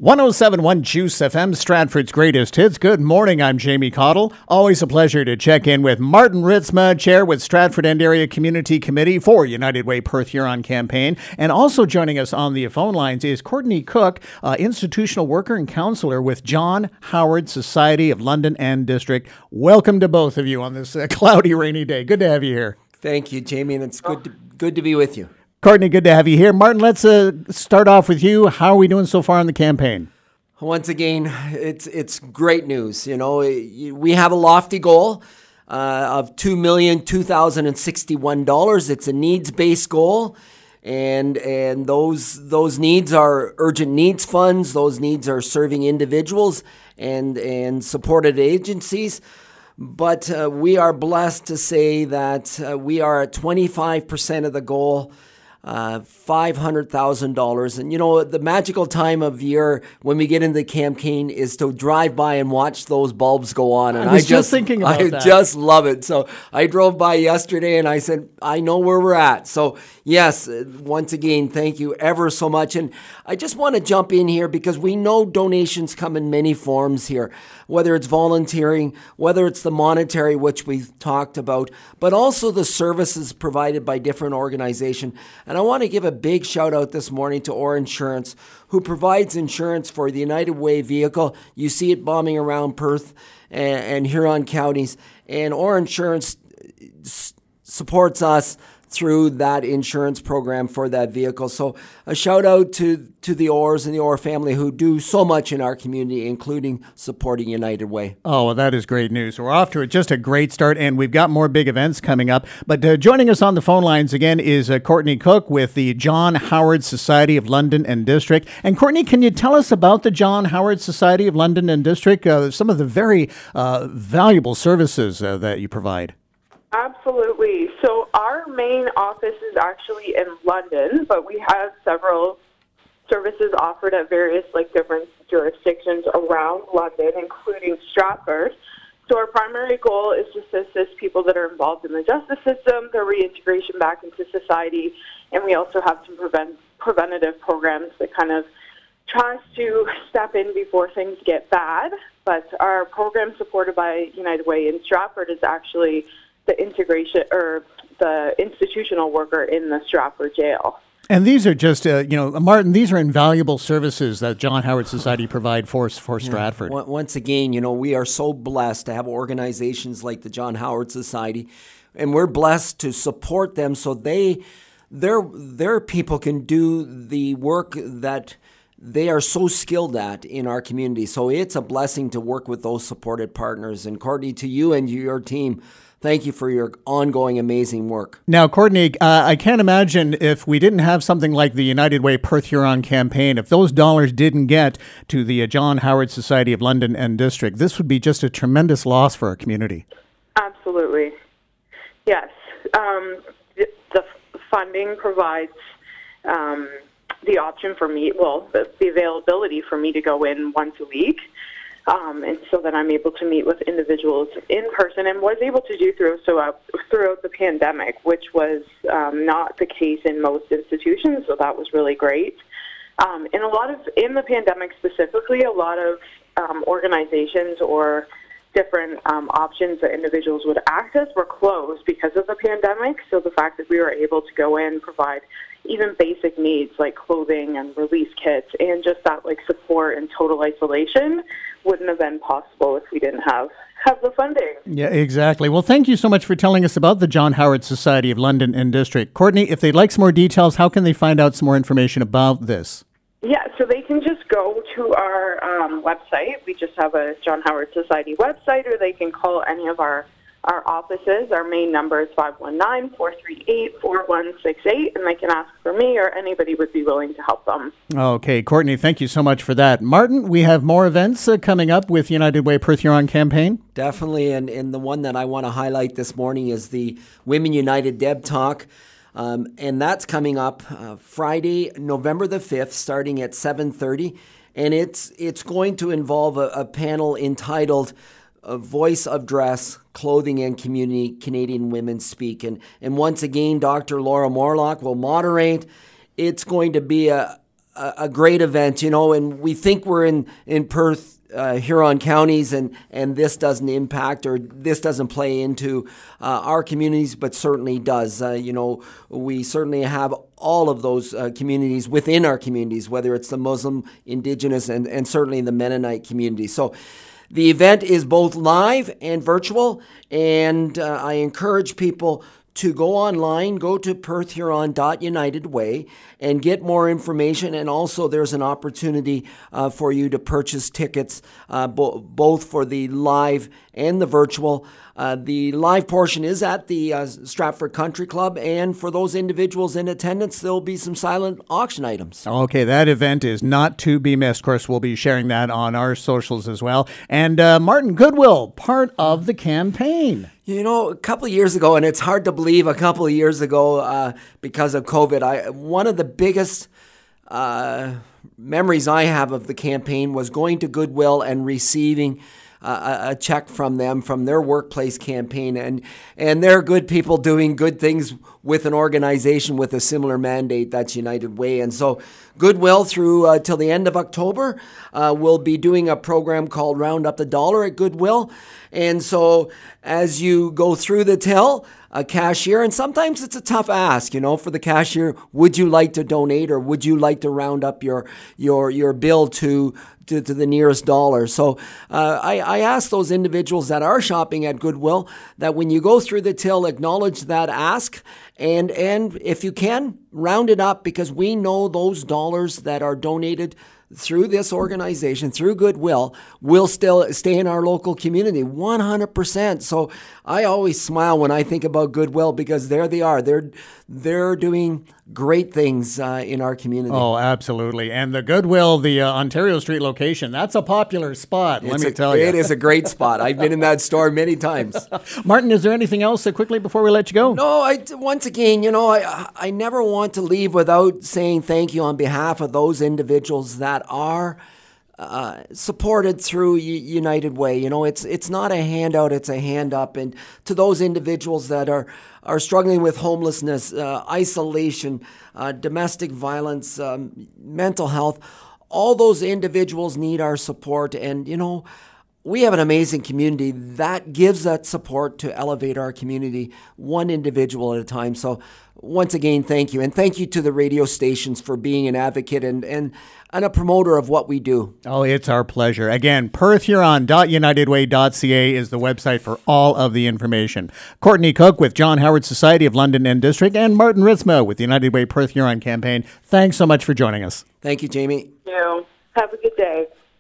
107.1 Juice FM, Stratford's greatest hits. Good morning, I'm Jamie Cottle. Always a pleasure to check in with Martin Ritzma, Chair with Stratford End Area Community Committee for United Way Perth Huron campaign. And also joining us on the phone lines is Courtney Cook, institutional worker and counselor with John Howard Society of London and District. Welcome to both of you on this cloudy, rainy day. Good to have you here. Thank you, Jamie, and it's good to be with you. Courtney, good to have you here. Martin, let's start off with you. How are we doing so far in the campaign? Once again, it's great news. You know, we have a lofty goal of $2,002,061. It's a needs-based goal, and those needs are urgent needs funds. Those needs are serving individuals and supported agencies. But we are blessed to say that we are at 25% of the goal. $500,000. And, you know, the magical time of year when we get into the campaign is to drive by and watch those bulbs go on. And I was just thinking about that. I just love it. So I drove by yesterday and I said, I know where we're at. So yes, once again, thank you ever so much. And I just want to jump in here because we know donations come in many forms here, whether it's volunteering, whether it's the monetary, which we've talked about, but also the services provided by different organizations. And I want to give a big shout out this morning to Or Insurance, who provides insurance for the United Way vehicle. You see it bombing around Perth and Huron counties. And Or Insurance supports us through that insurance program for that vehicle. So a shout out to the Orrs and the Orr family who do so much in our community, including supporting United Way. Oh, well, that is great news. We're off to just a great start, and we've got more big events coming up. But joining us on the phone lines again is Courtney Cook with the John Howard Society of London and District. And Courtney, can you tell us about the John Howard Society of London and District, some of the very valuable services that you provide? Absolutely. So our main office is actually in London, but we have several services offered at various different jurisdictions around London, including Stratford. So our primary goal is just to assist people that are involved in the justice system, their reintegration back into society, and we also have some preventative programs that kind of tries to step in before things get bad. But our program supported by United Way in Stratford is actually the integration or the institutional worker in the Stratford jail. And these are just, Martin, these are invaluable services that John Howard Society provide for Stratford. Once again, we are so blessed to have organizations like the John Howard Society, and we're blessed to support them so their people can do the work that they are so skilled at in our community. So it's a blessing to work with those supported partners. And Courtney, to you and your team, thank you for your ongoing amazing work. Now, Courtney, I can't imagine if we didn't have something like the United Way Perth Huron campaign, if those dollars didn't get to the John Howard Society of London and District, this would be just a tremendous loss for our community. Absolutely. Yes. The funding provides the option for me, the availability for me to go in once a week. And so that I'm able to meet with individuals in person and was able to do throughout the pandemic, which was not the case in most institutions. So that was really great. In the pandemic specifically, a lot of organizations or different options that individuals would access were closed because of the pandemic. So the fact that we were able to go in, provide even basic needs like clothing and release kits and just that support and total isolation wouldn't have been possible if we didn't have the funding. Yeah, exactly. Well, thank you so much for telling us about the John Howard Society of London and District. Courtney, if they'd like some more details, how can they find out some more information about this? Yeah, so they can just go to our website. We just have a John Howard Society website, or they can call any of our offices. Our main number is 519-438-4168, and they can ask for me, or anybody would be willing to help them. Okay, Courtney, thank you so much for that. Martin, we have more events coming up with United Way Perth Huron campaign. Definitely, and the one that I want to highlight this morning is the Women United Deb Talk. And that's coming up Friday, November the 5th, starting at 7:30. And it's going to involve a panel entitled Voice of Dress, Clothing and Community, Canadian Women Speak. And once again, Dr. Laura Morlock will moderate. It's going to be a a great event, and we think we're in Perth, Huron counties, and this doesn't impact or this doesn't play into our communities, but certainly does. We certainly have all of those communities within our communities, whether it's the Muslim, Indigenous, and certainly the Mennonite community. So the event is both live and virtual, and I encourage people to go online, go to perthhuron.unitedway and get more information. And also there's an opportunity for you to purchase tickets, both for the live and the virtual. The live portion is at the Stratford Country Club, and for those individuals in attendance, there'll be some silent auction items. Okay, that event is not to be missed. Of course, we'll be sharing that on our socials as well. And Martin Goodwill, part of the campaign. A couple of years ago, and it's hard to believe a couple of years ago because of COVID, one of the biggest memories I have of the campaign was going to Goodwill and receiving a check from them, from their workplace campaign. And they're good people doing good things with an organization with a similar mandate, that's United Way. And so Goodwill through till the end of October will be doing a program called Round Up the Dollar at Goodwill. And so as you go through the till, a cashier, and sometimes it's a tough ask, for the cashier, would you like to donate or would you like to round up your bill to the nearest dollar? So I ask those individuals that are shopping at Goodwill that when you go through the till, acknowledge that ask, and if you can, round it up, because we know those dollars that are donated through this organization, through Goodwill, will still stay in our local community, 100%. So I always smile when I think about Goodwill, because there they are. They're doing great things in our community. Oh, absolutely. And the Goodwill, the Ontario Street location, that's a popular spot, let me tell you. It is a great spot. I've been in that store many times. Martin, is there anything else quickly before we let you go? No, once again, I never want to leave without saying thank you on behalf of those individuals that are supported through United Way. It's not a handout, it's a hand up. And to those individuals that are struggling with homelessness, isolation, domestic violence, mental health, all those individuals need our support. And, we have an amazing community that gives that support to elevate our community one individual at a time. So once again, thank you. And thank you to the radio stations for being an advocate and a promoter of what we do. Oh, it's our pleasure. Again, perthhuron.unitedway.ca is the website for all of the information. Courtney Cook with John Howard Society of London and District, and Martin Ritzma with the United Way Perth Huron campaign. Thanks so much for joining us. Thank you, Jamie. Thank you. Have a good day.